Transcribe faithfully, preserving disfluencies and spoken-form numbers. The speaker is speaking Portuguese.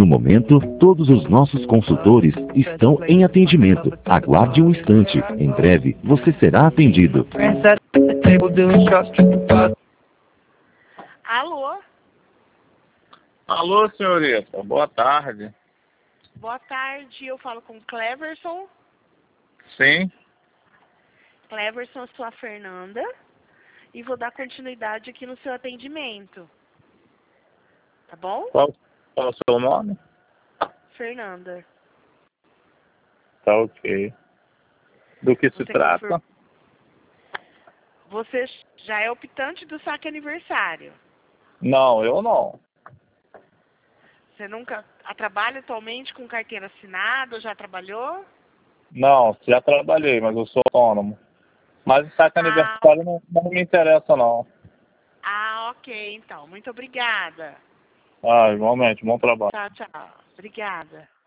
momento, todos os nossos consultores estão em atendimento. Aguarde um instante. Em breve, você será atendido. Alô? Alô, senhorita. Boa tarde. Boa tarde, eu falo com Cleverson. Sim? Cleverson, eu sou a Fernanda. E vou dar continuidade aqui no seu atendimento. Tá bom? Qual, qual o seu nome? Fernanda. Tá ok. Do que se Você trata? confir- Você já é optante do saque aniversário. Não, eu não. Você nunca a- trabalha atualmente com carteira assinada ou já trabalhou? Não, já trabalhei, mas eu sou autônomo. Mas o saque Ah, aniversário não, não me interessa, não. ah, ok, então. Muito obrigada. Ah, igualmente, bom trabalho. Tchau, tchau. Obrigada.